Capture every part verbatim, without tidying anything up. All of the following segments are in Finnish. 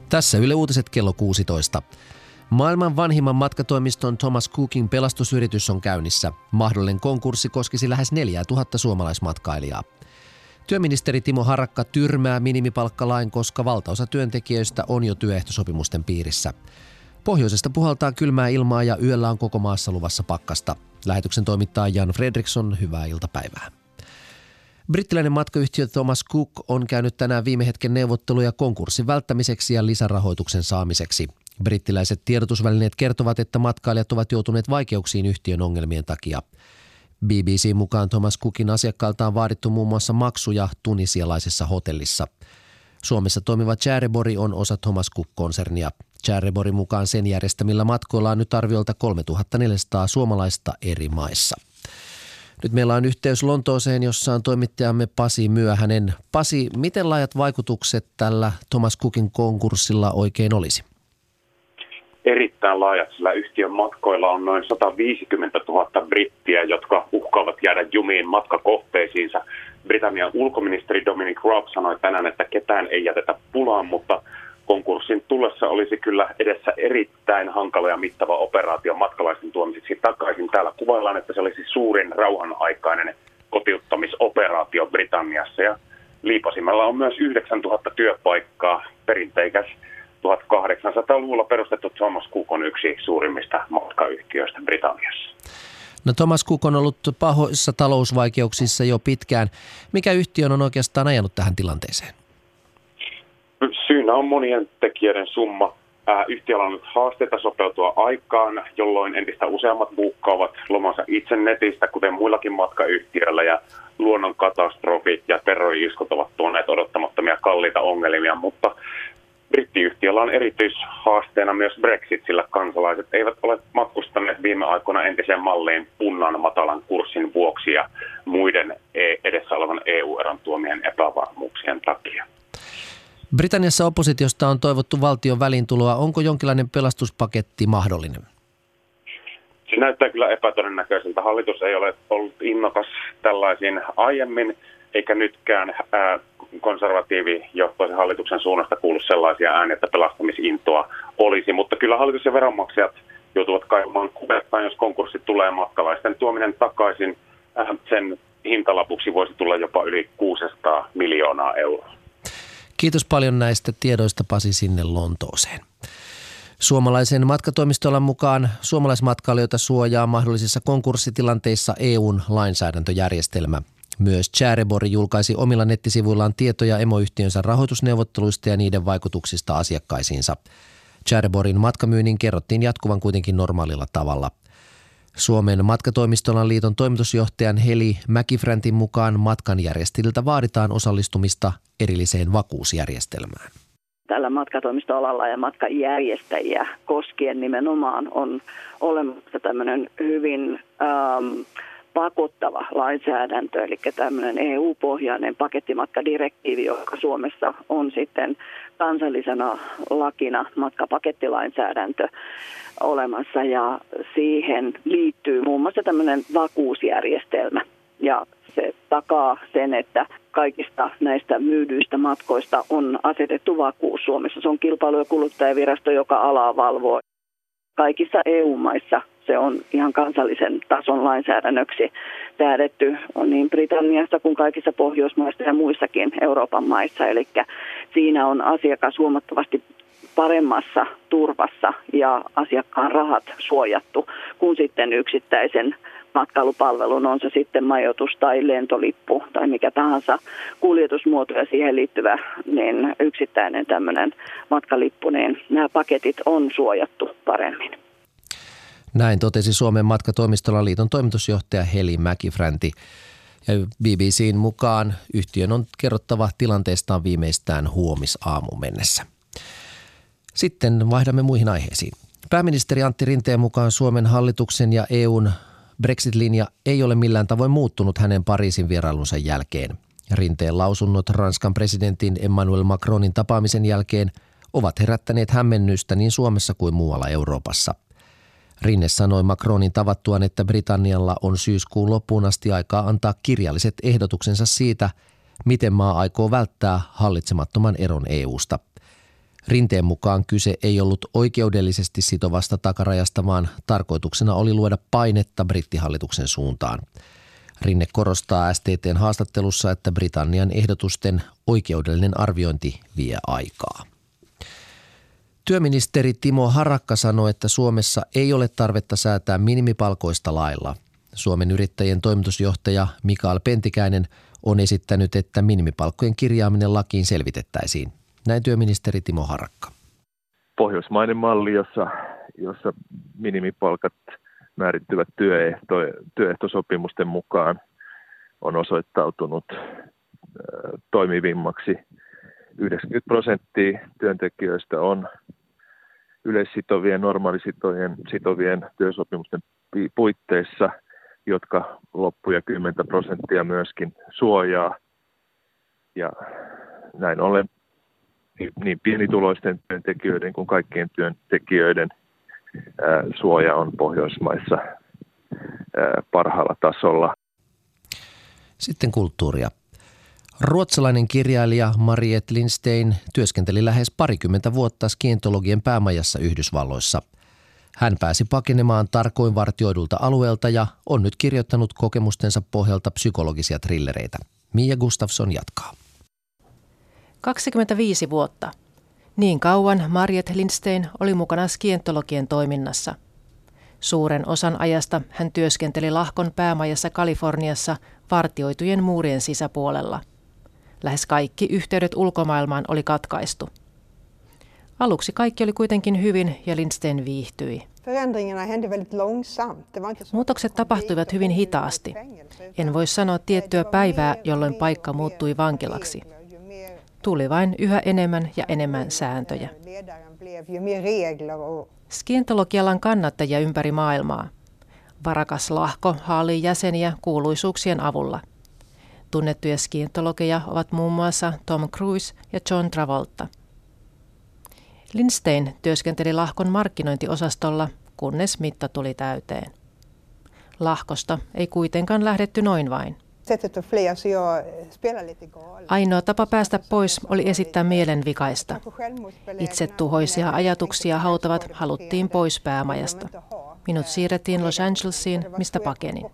Tässä Yle Uutiset kello kuusitoista. Maailman vanhimman matkatoimiston Thomas Cookin pelastusyritys on käynnissä. Mahdollinen konkurssi koskisi lähes neljätuhatta suomalaismatkailijaa. Työministeri Timo Harakka tyrmää minimipalkkalain, koska valtaosa työntekijöistä on jo työehtosopimusten piirissä. Pohjoisesta puhaltaa kylmää ilmaa ja yöllä on koko maassa luvassa pakkasta. Lähetyksen toimittaa Jan Fredriksson, hyvää iltapäivää. Brittiläinen matkayhtiö Thomas Cook on käynyt tänään viime hetken neuvotteluja konkurssin välttämiseksi ja lisärahoituksen saamiseksi. Brittiläiset tiedotusvälineet kertovat, että matkailijat ovat joutuneet vaikeuksiin yhtiön ongelmien takia. B B C mukaan Thomas Cookin asiakkailta on vaadittu muun muassa maksuja tunisialaisessa hotellissa. Suomessa toimiva Charebori on osa Thomas Cook-konsernia. Charebori mukaan sen järjestämillä matkoilla on nyt arviolta kolmetuhattaneljäsataa suomalaista eri maissa. Nyt meillä on yhteys Lontooseen, jossa on toimittajamme Pasi Myöhänen. Pasi, miten laajat vaikutukset tällä Thomas Cookin konkurssilla oikein olisi? Erittäin laajat, sillä yhtiön matkoilla on noin sataviisikymmentätuhatta brittiä, jotka uhkaavat jäädä jumiin matkakohteisiinsa. Britannian ulkoministeri Dominic Raab sanoi tänään, että ketään ei jätetä pulaan, mutta konkurssin tullessa olisi kyllä edessä erittäin hankala ja mittava operaatio matkalaisten tuomiseksi takaisin. Täällä kuvaillaan, että se olisi suurin rauhanaikainen kotiuttamisoperaatio Britanniassa. Ja Liipasimella on myös yhdeksäntuhatta työpaikkaa. Perinteikäs tuhatkahdeksansataaluvulla perustettu Thomas Cook on yksi suurimmista matkayhtiöistä Britanniassa. No Thomas Cook on ollut pahoissa talousvaikeuksissa jo pitkään. Mikä yhtiö on oikeastaan ajanut tähän tilanteeseen? Syynä on monien tekijöiden summa. Yhtiöllä on nyt haasteita sopeutua aikaan, jolloin entistä useammat buukkaavat lomansa itse netistä, kuten muillakin matkayhtiöillä, ja luonnonkatastrofit ja terrori-iskut ovat tuoneet odottamattomia kalliita ongelmia, mutta brittiyhtiöllä on erityishaasteena myös Brexit, sillä kansalaiset eivät ole matkustaneet viime aikoina entiseen malliin punnan matalan kurssin vuoksi ja muiden edessä olevan E U-eron tuomien epävarmuuksien takia. Britanniassa oppositiosta on toivottu valtion väliintuloa. Onko jonkinlainen pelastuspaketti mahdollinen? Se näyttää kyllä epätodennäköiseltä. Hallitus ei ole ollut innokas tällaisiin aiemmin, eikä nytkään ää, konservatiivijohtoisen hallituksen suunnasta kuulu sellaisia ääniä, että pelastamisintoa olisi. Mutta kyllä hallitus ja veronmaksajat joutuvat kaivamaan kuvettaan, jos konkurssi tulee matkalaisten tuominen takaisin. Ää, sen hintalapuksi voisi tulla jopa yli kuusisataa miljoonaa euroa. Kiitos paljon näistä tiedoista, Pasi, sinne Lontooseen. Suomalaisen matkatoimistolan mukaan suomalaismatkailijoita suojaa mahdollisissa konkurssitilanteissa E U:n lainsäädäntöjärjestelmä. Myös Charebori julkaisi omilla nettisivuillaan tietoja emoyhtiönsä rahoitusneuvotteluista ja niiden vaikutuksista asiakkaisiinsa. Chareborin matkamyynnin kerrottiin jatkuvan kuitenkin normaalilla tavalla. Suomen matkatoimistolan liiton toimitusjohtajan Heli Mäkifräntin mukaan matkanjärjestäjiltä vaaditaan osallistumista erilliseen vakuusjärjestelmään. Tällä matkatoimistoalalla ja matkajärjestäjiä koskien nimenomaan on olemassa tämmöinen hyvin ähm, pakottava lainsäädäntö, eli tämmöinen E U-pohjainen pakettimatkadirektiivi, joka Suomessa on sitten kansallisena lakina matkapakettilainsäädäntö olemassa, ja siihen liittyy muun muassa tämmöinen vakuusjärjestelmä, ja se takaa sen, että kaikista näistä myydyistä matkoista on asetettu vakuus. Suomessa se on Kilpailu- ja kuluttajavirasto, joka alaa valvoo. Kaikissa E U-maissa se on ihan kansallisen tason lainsäädännöksi säädetty on niin Britanniassa kuin kaikissa Pohjoismaissa ja muissakin Euroopan maissa. Eli siinä on asiakas huomattavasti paremmassa turvassa ja asiakkaan rahat suojattu kuin sitten yksittäisen matkailupalvelun, on se sitten majoitus tai lentolippu tai mikä tahansa kuljetusmuoto ja siihen liittyvä niin yksittäinen tämmöinen matkalippu, niin nämä paketit on suojattu paremmin. Näin totesi Suomen matkatoimistolan liiton toimitusjohtaja Heli Mäkifränti. Ja B B C:n mukaan yhtiön on kerrottava tilanteestaan viimeistään huomisaamuun mennessä. Sitten vaihdamme muihin aiheisiin. Pääministeri Antti Rinteen mukaan Suomen hallituksen ja E U:n Brexit-linja ei ole millään tavoin muuttunut hänen Pariisin vierailunsa jälkeen. Rinteen lausunnot Ranskan presidentin Emmanuel Macronin tapaamisen jälkeen ovat herättäneet hämmennystä niin Suomessa kuin muualla Euroopassa. Rinne sanoi Macronin tavattuaan, että Britannialla on syyskuun loppuun asti aikaa antaa kirjalliset ehdotuksensa siitä, miten maa aikoo välttää hallitsemattoman eron E U:sta. Rinteen mukaan kyse ei ollut oikeudellisesti sitovasta takarajasta, vaan tarkoituksena oli luoda painetta brittihallituksen suuntaan. Rinne korostaa S T T:n haastattelussa, että Britannian ehdotusten oikeudellinen arviointi vie aikaa. Työministeri Timo Harakka sanoi, että Suomessa ei ole tarvetta säätää minimipalkoista lailla. Suomen yrittäjien toimitusjohtaja Mikael Pentikäinen on esittänyt, että minimipalkkojen kirjaaminen lakiin selvitettäisiin. Näin työministeri Timo Harakka. Pohjoismainen malli, jossa, jossa minimipalkat määrittyvät työehto, työehtosopimusten mukaan, on osoittautunut äh, toimivimmaksi. yhdeksänkymmentä prosenttia työntekijöistä on yleissitovien, normaalisitovien sitovien työsopimusten puitteissa, jotka loppuja kymmenen prosenttia myöskin suojaa. Ja näin ollen niin pienituloisten työntekijöiden kuin kaikkien työntekijöiden ää, suoja on Pohjoismaissa ää, parhaalla tasolla. Sitten kulttuuria. Ruotsalainen kirjailija Mariette Lindstein työskenteli lähes parikymmentä vuotta skientologien päämajassa Yhdysvalloissa. Hän pääsi pakenemaan tarkoin vartioidulta alueelta ja on nyt kirjoittanut kokemustensa pohjalta psykologisia thrillereitä. Mia Gustafsson jatkaa. kaksikymmentäviisi vuotta. Niin kauan Mariette Lindstein oli mukana skientologien toiminnassa. Suuren osan ajasta hän työskenteli Lahkon päämajassa Kaliforniassa vartioitujen muurien sisäpuolella. Lähes kaikki yhteydet ulkomaailmaan oli katkaistu. Aluksi kaikki oli kuitenkin hyvin ja Lindstein viihtyi. Muutokset tapahtuivat hyvin hitaasti. En voi sanoa tiettyä päivää, jolloin paikka muuttui vankilaksi. Tuli vain yhä enemmän ja enemmän sääntöjä. Skientologialan kannattajia ympäri maailmaa. Varakas Lahko haalii jäseniä kuuluisuuksien avulla. Tunnettuja skientologeja ovat muun muassa Tom Cruise ja John Travolta. Lindstein työskenteli Lahkon markkinointiosastolla, kunnes mitta tuli täyteen. Lahkosta ei kuitenkaan lähdetty noin vain. Ainoa tapa päästä pois oli esittää mielenvikaista. Itsetuhoisia ajatuksia hautavat haluttiin pois päämajasta. Minut siirrettiin Los Angelesiin, mistä pakenin.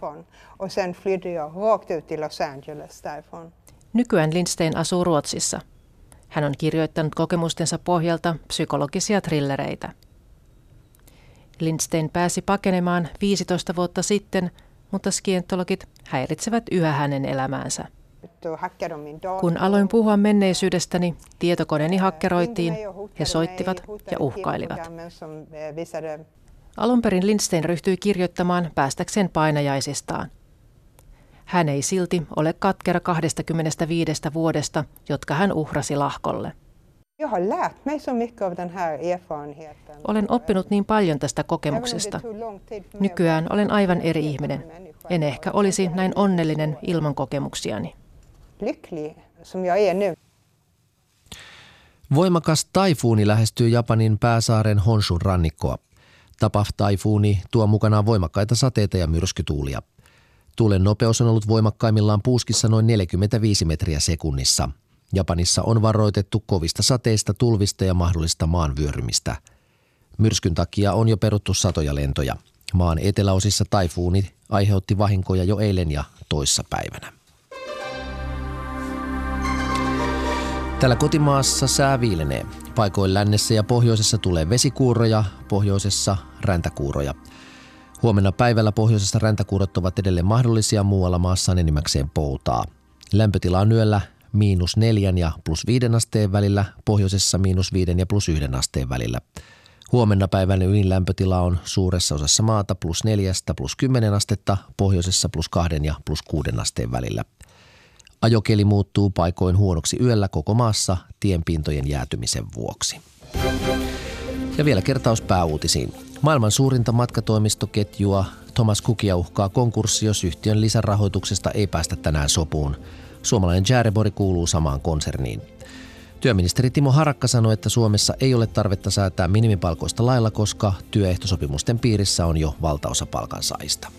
Nykyään Lindstein asuu Ruotsissa. Hän on kirjoittanut kokemustensa pohjalta psykologisia thrillereitä. Lindstein pääsi pakenemaan viisitoista vuotta sitten, mutta skientologit häiritsevät yhä hänen elämäänsä. Kun aloin puhua menneisyydestäni, tietokoneeni hakkeroitiin, he soittivat ja uhkailivat. Alun perin Lindstein ryhtyi kirjoittamaan päästäkseen painajaisistaan. Hän ei silti ole katkera kaksikymmentäviisi vuodesta, jotka hän uhrasi Lahkolle. Olen oppinut niin paljon tästä kokemuksesta. Nykyään olen aivan eri ihminen. En ehkä olisi näin onnellinen ilman kokemuksiani. Voimakas taifuuni lähestyy Japanin pääsaaren Honshun rannikkoa. Tapaf-taifuuni tuo mukanaan voimakkaita sateita ja myrskytuulia. Tuulen nopeus on ollut voimakkaimmillaan puuskissa noin neljäkymmentäviisi metriä sekunnissa. Japanissa on varoitettu kovista sateista, tulvista ja mahdollista maanvyörymistä. Myrskyn takia on jo peruttu satoja lentoja. Maan eteläosissa taifuuni aiheutti vahinkoja jo eilen ja toissapäivänä. Täällä kotimaassa sää viilenee. Paikoin lännessä ja pohjoisessa tulee vesikuuroja, pohjoisessa räntäkuuroja. Huomenna päivällä pohjoisessa räntäkuurot ovat edelleen mahdollisia, muualla maassa on enimmäkseen poutaa. Lämpötila on yöllä miinus neljän ja plus viiden asteen välillä, pohjoisessa miinus viiden ja plus yhden asteen välillä. Huomenna päivän ylin lämpötila on suuressa osassa maata plus neljästä plus kymmenen astetta, pohjoisessa plus kahden ja plus kuuden asteen välillä. Ajokeli muuttuu paikoin huonoksi yöllä koko maassa tienpintojen jäätymisen vuoksi. Ja vielä kertaus pääuutisiin. Maailman suurinta matkatoimistoketjua Thomas Cookia uhkaa konkurssi, jos yhtiön lisärahoituksesta ei päästä tänään sopuun. Suomalainen Järebori kuuluu samaan konserniin. Työministeri Timo Harakka sanoi, että Suomessa ei ole tarvetta säätää minimipalkoista lailla, koska työehtosopimusten piirissä on jo valtaosa palkansaajista.